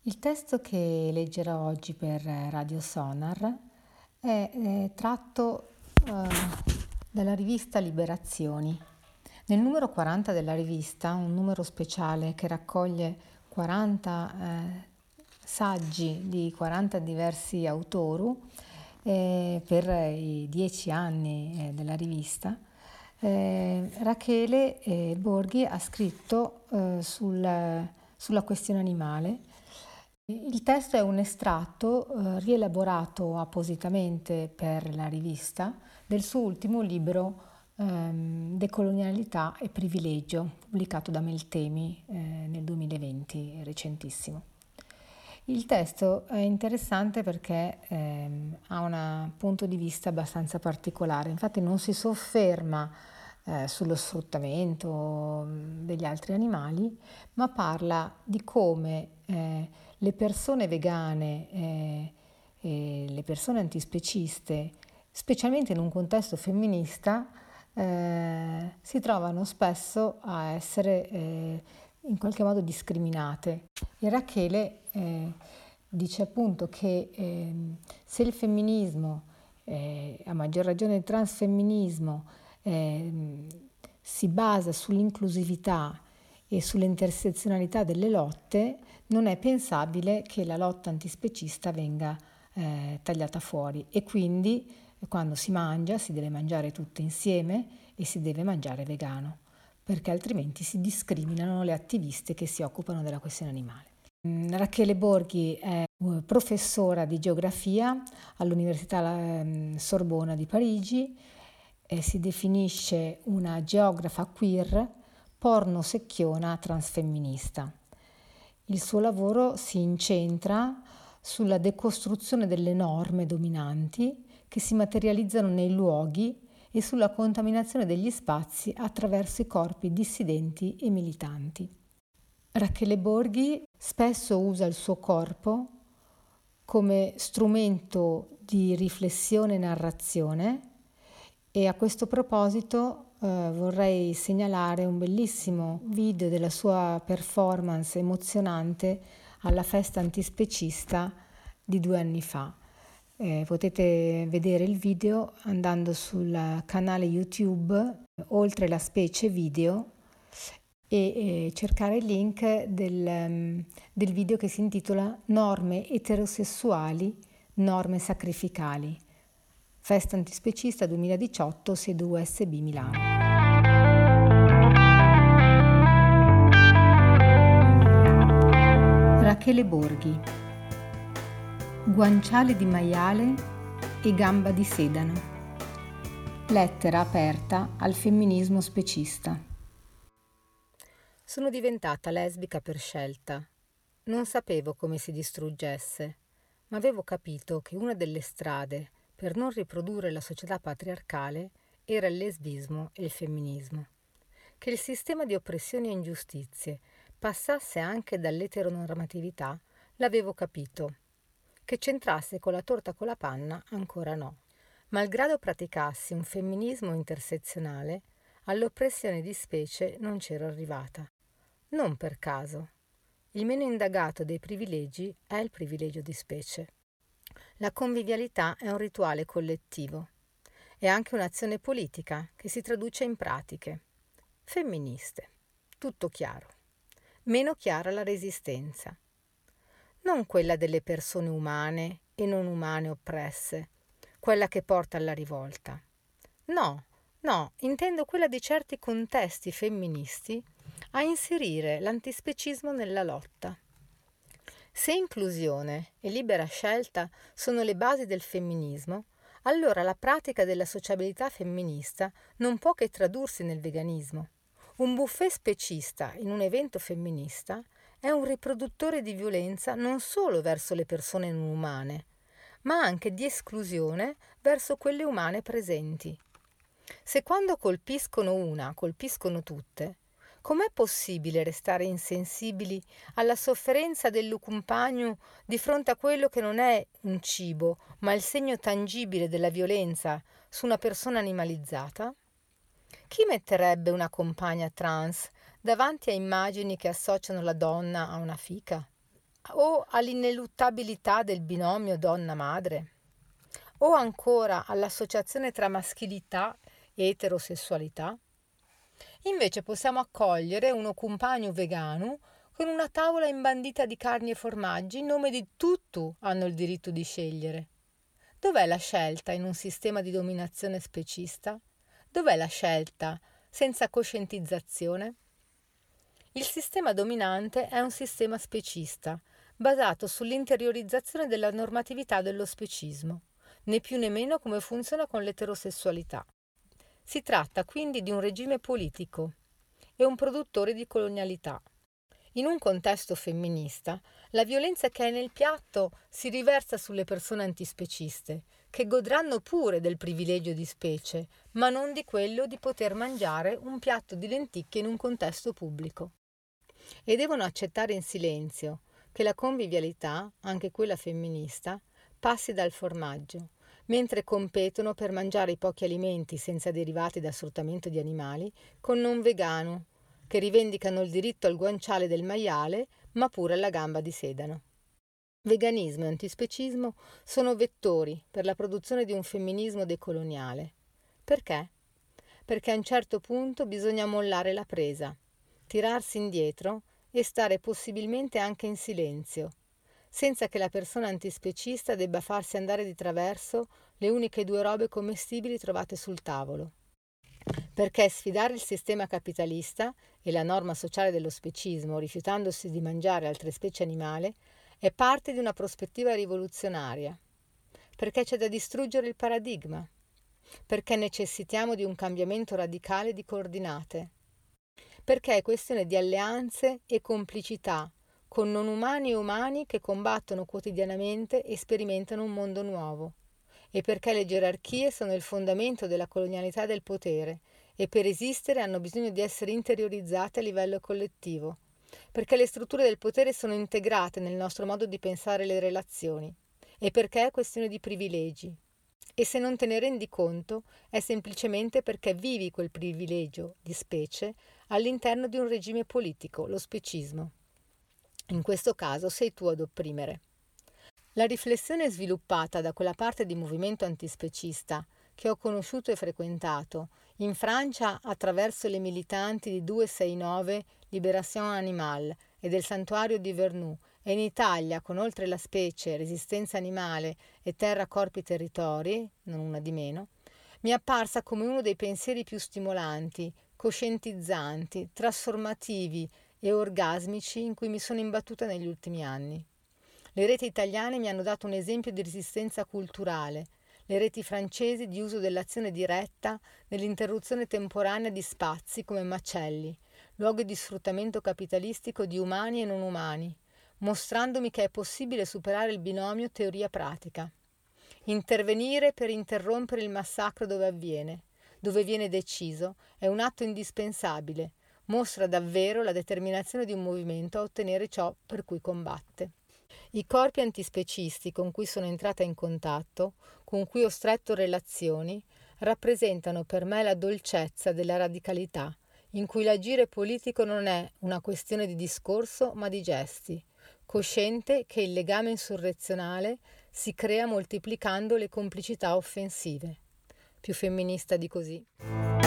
Il testo che leggerò oggi per Radio Sonar è tratto dalla rivista Liberazioni. Nel numero 40 della rivista, un numero speciale che raccoglie 40 saggi di 40 diversi autori per i 10 anni della rivista, Rachele Borghi ha scritto sulla questione animale. Il testo è un estratto rielaborato appositamente per la rivista del suo ultimo libro Decolonialità e privilegio, pubblicato da Meltemi nel 2020, recentissimo. Il testo è interessante perché ha un punto di vista abbastanza particolare, infatti non si sofferma sullo sfruttamento degli altri animali, ma parla di come le persone vegane e le persone antispeciste, specialmente in un contesto femminista, si trovano spesso a essere in qualche modo discriminate. E Rachele dice appunto che se il femminismo, a maggior ragione il transfemminismo, si basa sull'inclusività e sull'intersezionalità delle lotte, non è pensabile che la lotta antispecista venga tagliata fuori, e quindi quando si mangia si deve mangiare tutte insieme e si deve mangiare vegano, perché altrimenti si discriminano le attiviste che si occupano della questione animale. Rachele Borghi è professora di geografia all'Università Sorbona di Parigi e si definisce una geografa queer porno-secchiona transfemminista. Il suo lavoro si incentra sulla decostruzione delle norme dominanti che si materializzano nei luoghi e sulla contaminazione degli spazi attraverso i corpi dissidenti e militanti. Rachele Borghi spesso usa il suo corpo come strumento di riflessione e narrazione, e a questo proposito vorrei segnalare un bellissimo video della sua performance emozionante alla festa antispecista di 2 anni fa. Potete vedere il video andando sul canale YouTube Oltre la Specie Video e cercare il link del video che si intitola Norme eterosessuali, norme sacrificali. Festa antispecista 2018, sede USB Milano. Rachele Borghi. Guanciale di maiale e gamba di sedano. Lettera aperta al femminismo specista. Sono diventata lesbica per scelta. Non sapevo come si distruggesse, ma avevo capito che una delle strade per non riprodurre la società patriarcale era il lesbismo e il femminismo. Che il sistema di oppressioni e ingiustizie passasse anche dall'eteronormatività l'avevo capito. Che c'entrasse con la torta con la panna ancora no. Malgrado praticassi un femminismo intersezionale, all'oppressione di specie non c'ero arrivata. Non per caso. Il meno indagato dei privilegi è il privilegio di specie. La convivialità è un rituale collettivo. È anche un'azione politica che si traduce in pratiche. Femministe. Tutto chiaro. Meno chiara la resistenza. Non quella delle persone umane e non umane oppresse, quella che porta alla rivolta. No, intendo quella di certi contesti femministi a inserire l'antispecismo nella lotta. Se inclusione e libera scelta sono le basi del femminismo, allora la pratica della sociabilità femminista non può che tradursi nel veganismo. Un buffet specista in un evento femminista è un riproduttore di violenza non solo verso le persone non umane, ma anche di esclusione verso quelle umane presenti. Se quando colpiscono una, colpiscono tutte, com'è possibile restare insensibili alla sofferenza del compagno di fronte a quello che non è un cibo, ma il segno tangibile della violenza su una persona animalizzata? Chi metterebbe una compagna trans davanti a immagini che associano la donna a una fica? o all'ineluttabilità del binomio donna-madre? O ancora all'associazione tra maschilità e eterosessualità? Invece possiamo accogliere uno compagno vegano con una tavola imbandita di carni e formaggi in nome di tutto hanno il diritto di scegliere. Dov'è la scelta in un sistema di dominazione specista? Dov'è la scelta senza coscientizzazione? Il sistema dominante è un sistema specista, basato sull'interiorizzazione della normatività dello specismo, né più né meno come funziona con l'eterosessualità. Si tratta quindi di un regime politico e un produttore di colonialità. In un contesto femminista, la violenza che è nel piatto si riversa sulle persone antispeciste, che godranno pure del privilegio di specie, ma non di quello di poter mangiare un piatto di lenticchie in un contesto pubblico. E devono accettare in silenzio che la convivialità, anche quella femminista, passi dal formaggio, mentre competono per mangiare i pochi alimenti senza derivati da sfruttamento di animali con non vegano, che rivendicano il diritto al guanciale del maiale, ma pure alla gamba di sedano. Veganismo e antispecismo sono vettori per la produzione di un femminismo decoloniale. Perché? Perché a un certo punto bisogna mollare la presa, tirarsi indietro e stare possibilmente anche in silenzio, senza che la persona antispecista debba farsi andare di traverso le uniche due robe commestibili trovate sul tavolo. Perché sfidare il sistema capitalista e la norma sociale dello specismo, rifiutandosi di mangiare altre specie animali, è parte di una prospettiva rivoluzionaria. Perché c'è da distruggere il paradigma. Perché necessitiamo di un cambiamento radicale di coordinate. Perché è questione di alleanze e complicità con non umani e umani che combattono quotidianamente e sperimentano un mondo nuovo. E perché le gerarchie sono il fondamento della colonialità del potere e per esistere hanno bisogno di essere interiorizzate a livello collettivo. Perché le strutture del potere sono integrate nel nostro modo di pensare le relazioni. E perché è questione di privilegi. E se non te ne rendi conto è semplicemente perché vivi quel privilegio di specie all'interno di un regime politico, lo specismo. In questo caso sei tu ad opprimere. La riflessione sviluppata da quella parte di movimento antispecista che ho conosciuto e frequentato, in Francia attraverso le militanti di 269 Libération Animale e del santuario di Vernou, e in Italia con Oltre la specie, Resistenza animale e Terra Corpi Territori, non una di meno, mi è apparsa come uno dei pensieri più stimolanti, coscientizzanti, trasformativi e orgasmici in cui mi sono imbattuta negli ultimi anni. Le reti italiane mi hanno dato un esempio di resistenza culturale, le reti francesi di uso dell'azione diretta nell'interruzione temporanea di spazi come macelli, luoghi di sfruttamento capitalistico di umani e non umani, mostrandomi che è possibile superare il binomio teoria-pratica. Intervenire per interrompere il massacro dove viene deciso, è un atto indispensabile, mostra davvero la determinazione di un movimento a ottenere ciò per cui combatte. I corpi antispecisti con cui sono entrata in contatto, con cui ho stretto relazioni, rappresentano per me la dolcezza della radicalità, in cui l'agire politico non è una questione di discorso ma di gesti, cosciente che il legame insurrezionale si crea moltiplicando le complicità offensive. Più femminista di così.